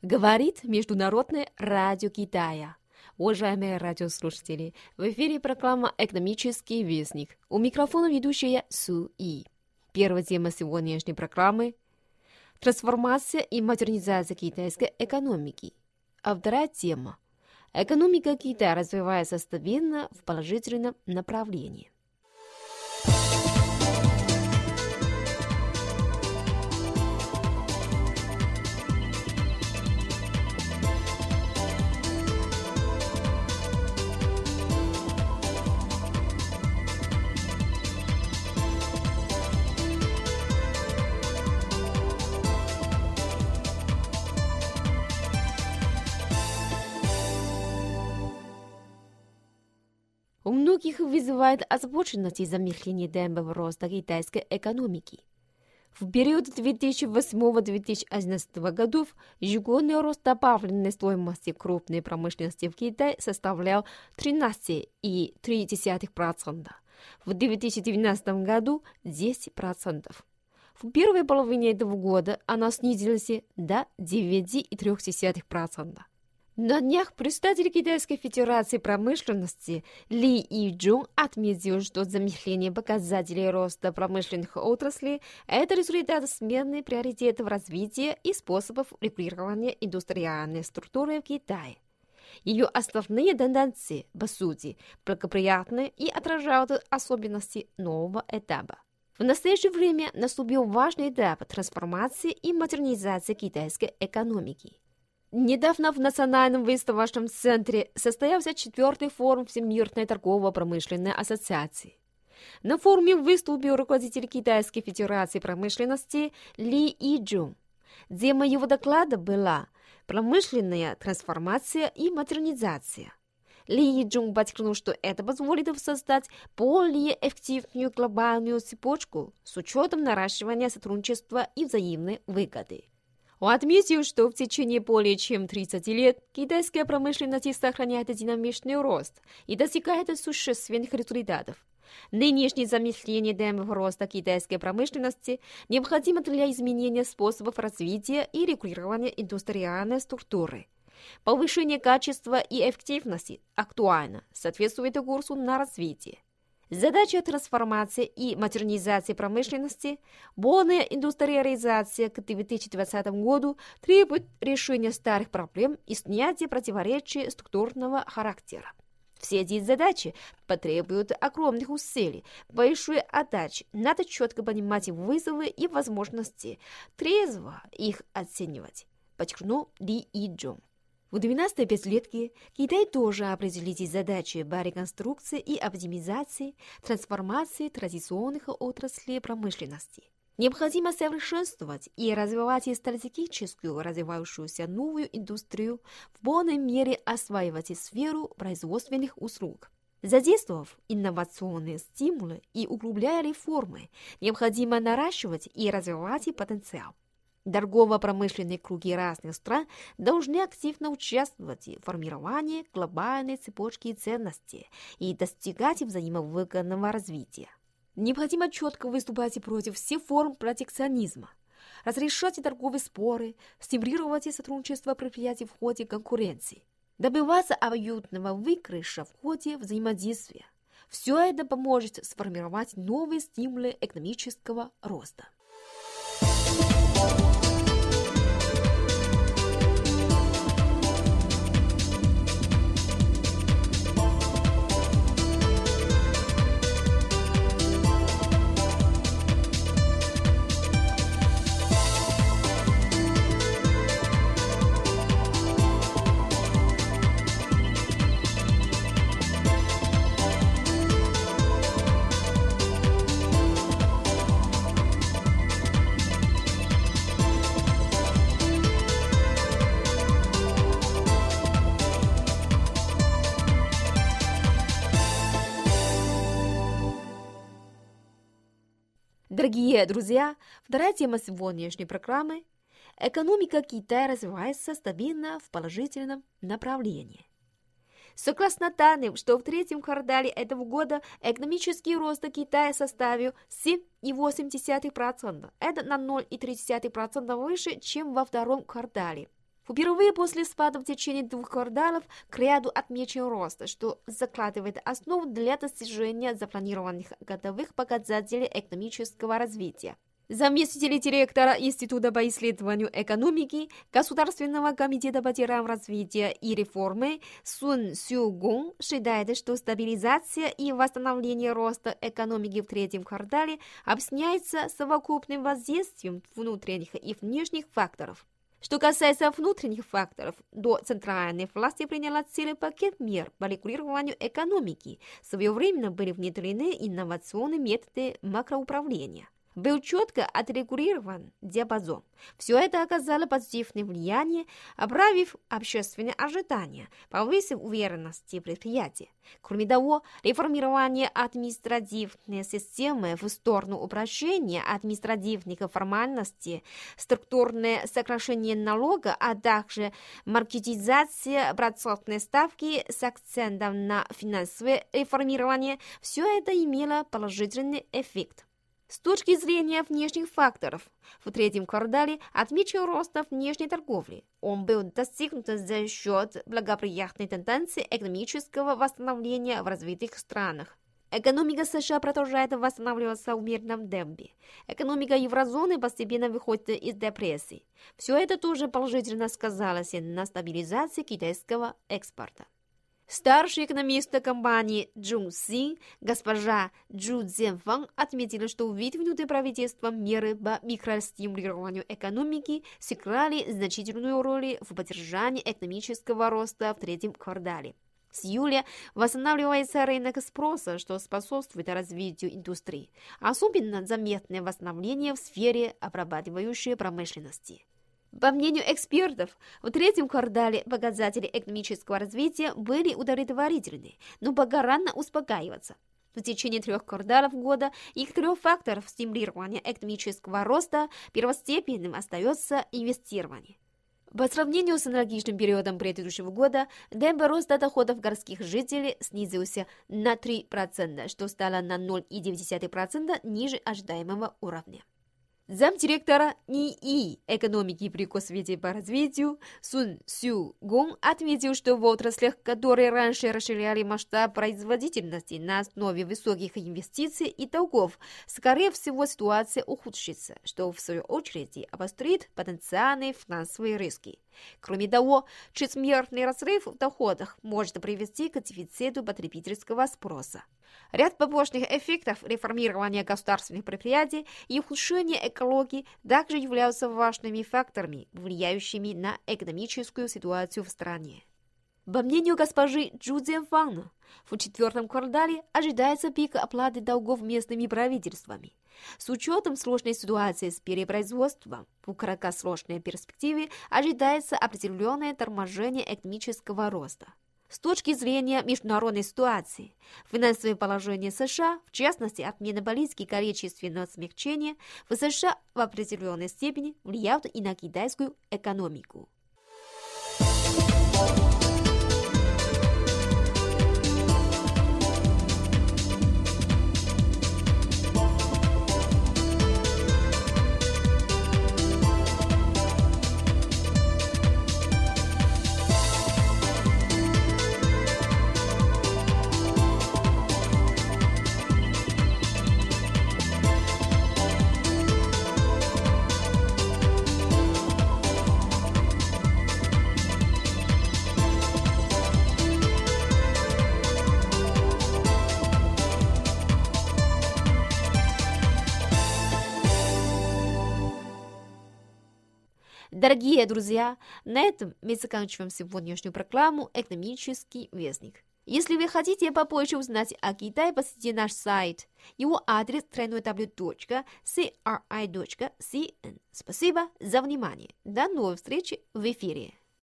Говорит Международное радио Китая. Уважаемые радиослушатели, в эфире программа «Экономический вестник». У микрофона ведущая Су И. Первая тема сегодняшней программы – трансформация и модернизация китайской экономики. А вторая тема – экономика Китая развивается стабильно в положительном направлении. У многих вызывает озабоченность замедление темпов роста китайской экономики. В период 2008-2011 годов ежегодный рост добавленной стоимости крупной промышленности в Китае составлял 13,3%. В 2019 году 10%. В первой половине этого года она снизилась до 9,3%. На днях представитель Китайской Федерации промышленности Ли Йичжун отметил, что замедление показателей роста промышленных отраслей – это результат смены приоритетов развития и способов регулирования индустриальной структуры в Китае. Ее основные тенденции, по сути, благоприятны и отражают особенности нового этапа. В настоящее время наступил важный этап трансформации и модернизации китайской экономики. Недавно в Национальном выставочном центре состоялся 4-й форум Всемирной торгово-промышленной ассоциации. На форуме выступил руководитель Китайской Федерации промышленности Ли Йичжун. Тема его доклада была «Промышленная трансформация и модернизация». Ли Йичжун подчеркнул, что это позволит создать более эффективную глобальную цепочку с учетом наращивания сотрудничества и взаимной выгоды. Он отметил, что в течение более чем 30 лет китайская промышленность сохраняет динамичный рост и достигает существенных результатов. Нынешнее замедление темпов роста китайской промышленности необходимо для изменения способов развития и регулирования индустриальной структуры. Повышение качества и эффективности актуально, соответствует курсу на развитие. Задача трансформации и модернизации промышленности, полная индустриализация к 2020 году требует решения старых проблем и снятия противоречий структурного характера. Все эти задачи потребуют огромных усилий, большой отдачи. Надо четко понимать вызовы и возможности, трезво их оценивать, подчеркнул Ли Йичжун. В 12-й пятилетке Китай тоже определит задачи по реконструкции и оптимизации, трансформации традиционных отраслей промышленности. Необходимо совершенствовать и развивать стратегическую развивающуюся новую индустрию, в полной мере осваивать сферу производственных услуг. Задействовав инновационные стимулы и углубляя реформы, необходимо наращивать и развивать потенциал. Торгово-промышленные круги разных стран должны активно участвовать в формировании глобальной цепочки ценностей и достигать взаимовыгодного развития. Необходимо четко выступать против всех форм протекционизма, разрешать торговые споры, стимулировать сотрудничество предприятий в ходе конкуренции, добиваться обоюдного выигрыша в ходе взаимодействия. Все это поможет сформировать новые стимулы экономического роста. Дорогие друзья, вторая тема сегодняшней программы – экономика Китая развивается стабильно в положительном направлении. Согласно данным, что в третьем квартале этого года экономический рост Китая составил 7,8%. Это на 0,3% выше, чем во втором квартале. Впервые после спада в течение 2 кварталов к ряду отмечен рост, что закладывает основу для достижения запланированных годовых показателей экономического развития. Заместитель директора Института по исследованию экономики Государственного комитета по делам развития и реформы Сун Сю-гун считает, что стабилизация и восстановление роста экономики в третьем квартале объясняется совокупным воздействием внутренних и внешних факторов. Что касается внутренних факторов, то центральная власть приняла целый пакет мер по регулированию экономики. Своевременно были внедрены инновационные методы макроуправления. Был четко отрегулирован диапазон. Все это оказало позитивное влияние, оправив общественные ожидания, повысив уверенность предприятий. Кроме того, реформирование административной системы в сторону упрощения административных формальностей, структурное сокращение налога, а также маркетизация процентной ставки с акцентом на финансовое реформирование – все это имело положительный эффект. С точки зрения внешних факторов, в третьем квартале отмечен рост внешней торговли. Он был достигнут за счет благоприятной тенденции экономического восстановления в развитых странах. Экономика США продолжает восстанавливаться в умеренном темпе. Экономика еврозоны постепенно выходит из депрессии. Все это тоже положительно сказалось на стабилизации китайского экспорта. Старший экономист компании Джун Син, госпожа Джу Цзянфан, отметила, что выдвинутые правительством меры по микростимулированию экономики сыграли значительную роль в поддержании экономического роста в третьем квартале. С июля восстанавливается рынок спроса, что способствует развитию индустрии, особенно заметное восстановление в сфере обрабатывающей промышленности. По мнению экспертов, в третьем квартале показатели экономического развития были удовлетворительны, но пока рано успокаиваться. В течение 3 кварталов года их 3 факторов стимулирования экономического роста первостепенным остается инвестирование. По сравнению с аналогичным периодом предыдущего года, темп роста доходов городских жителей снизился на 3%, что стало на 0,9% ниже ожидаемого уровня. Замдиректора НИИ экономики при Госсовете по развитию Сун Сю-гун отметил, что в отраслях, которые раньше расширяли масштаб производительности на основе высоких инвестиций и долгов, скорее всего ситуация ухудшится, что в свою очередь обострит потенциальные финансовые риски. Кроме того, чрезмерный разрыв в доходах может привести к дефициту потребительского спроса. Ряд побочных эффектов реформирования государственных предприятий и ухудшения экологии также являются важными факторами, влияющими на экономическую ситуацию в стране. По мнению госпожи Джу Цзянфан, в 4-м квартале ожидается пик оплаты долгов местными правительствами. С учетом сложной ситуации с перепроизводством, в краткосрочной перспективе ожидается определенное торможение экономического роста. С точки зрения международной ситуации, финансовое положение США, в частности отмена политики количественного смягчения, в США в определенной степени влияют и на китайскую экономику. Дорогие друзья, на этом мы заканчиваем сегодняшнюю программу «Экономический вестник». Если вы хотите попозже узнать о Китае, посетите наш сайт. Его адрес www.cri.cn. Спасибо за внимание. До новой встречи в эфире.